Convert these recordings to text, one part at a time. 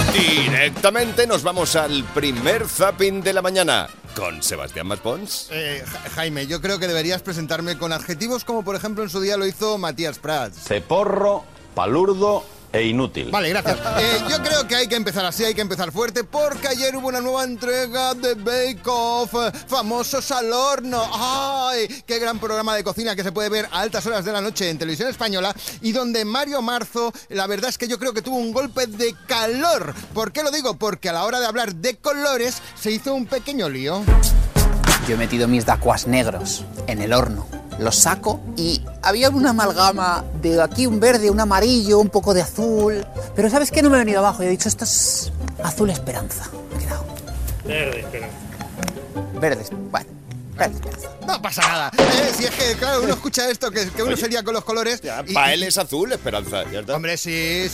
Directamente nos vamos al primer zapping de la mañana con Sebastián Maspons. Jaime, yo creo que deberías presentarme con adjetivos como por ejemplo en su día lo hizo Matías Prats. Ceporro, palurdo e inútil. Vale, gracias. Yo creo que hay que empezar así, hay que empezar fuerte, porque ayer hubo una nueva entrega de Bake Off, Famosos al Horno. ¡Ay! ¡Qué gran programa de cocina que se puede ver a altas horas de la noche en Televisión Española! Y donde Mario Marzo, la verdad es que yo creo que tuvo un golpe de calor. ¿Por qué lo digo? Porque a la hora de hablar de colores se hizo un pequeño lío. Yo he metido mis dacuas negros en el horno. Los saco y había una amalgama de aquí un verde, un amarillo, un poco de azul. Pero ¿sabes qué? No me he venido abajo y he dicho, esto es azul esperanza. Me he quedado. Verde esperanza. Verde, bueno, verde esperanza. No pasa nada. Si es que, claro, uno escucha esto, que uno sería con los colores. Para él es azul, Esperanza. ¿Ya está? Hombre, sí.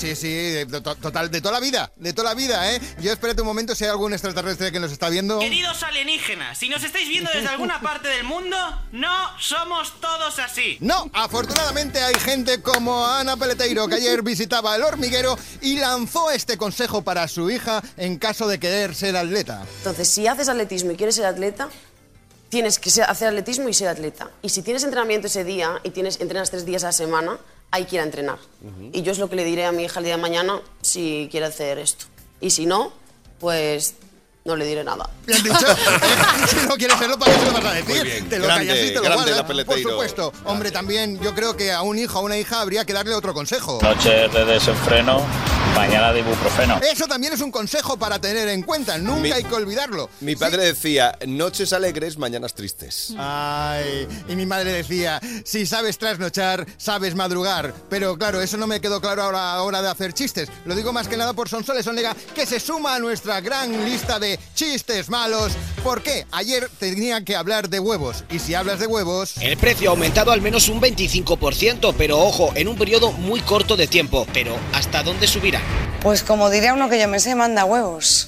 Total, de toda la vida, ¿eh? Yo espérate un momento si hay algún extraterrestre que nos está viendo. Queridos alienígenas, si nos estáis viendo desde alguna parte del mundo, no somos todos así. No, afortunadamente hay gente como Ana Peleteiro, que ayer visitaba El Hormiguero y lanzó este consejo para su hija en caso de querer ser atleta. Entonces, si haces atletismo y quieres ser atleta, tienes que hacer atletismo y ser atleta. Y si tienes entrenamiento ese día y entrenas 3 días a la semana, hay que ir a entrenar. Y yo es lo que le diré a mi hija el día de mañana si quiere hacer esto. Y si no, pues no le diré nada. Bien dicho. Si no quieres hacerlo, ¿para qué se lo vas a decir? Muy bien. Te lo Grande, callas y te lo grande guardas. la Peleteiro. Por supuesto. Hombre, también yo creo que a un hijo o a una hija habría que darle otro consejo. Noches de desenfreno, mañana de ibuprofeno. Eso también es un consejo para tener en cuenta. Nunca hay que olvidarlo. Mi padre decía, noches alegres, mañanas tristes. Ay, y mi madre decía, si sabes trasnochar, sabes madrugar. Pero claro, eso no me quedó claro a la hora de hacer chistes. Lo digo más que nada por Sonsoles Onega, que se suma a nuestra gran lista de chistes malos. ¿Por qué? Ayer tenía que hablar de huevos. Y si hablas de huevos... El precio ha aumentado al menos un 25%, pero ojo, en un periodo muy corto de tiempo. Pero ¿hasta dónde subirá? Pues como diría uno que yo me sé, manda huevos.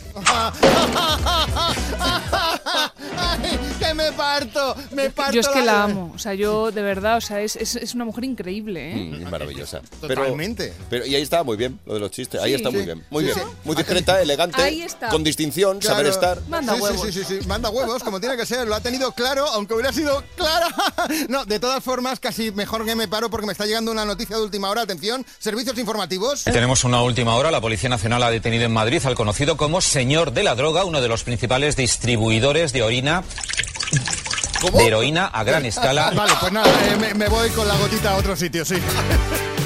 Ay, que me parto. Yo es que la amo, o sea, yo de verdad, o sea, es una mujer increíble, ¿eh? Maravillosa. Totalmente. Pero y ahí estaba muy bien, lo de los chistes. Ahí Sí. está muy Sí. bien. Muy Sí, bien. sí. Muy discreta, elegante, Ahí está. con distinción, Claro. saber estar. Manda huevos. Sí, manda huevos, como tiene que ser. Lo ha tenido claro, aunque hubiera sido clara. No, de todas formas, casi mejor que me paro porque me está llegando una noticia de última hora. Atención, servicios informativos. Tenemos una última hora. La Policía Nacional ha detenido en Madrid al conocido como Señor de la Droga, uno de los principales distribuidores de orina. ¿Cómo? De heroína a gran escala. Vale, pues nada, me voy con la gotita a otro sitio, sí.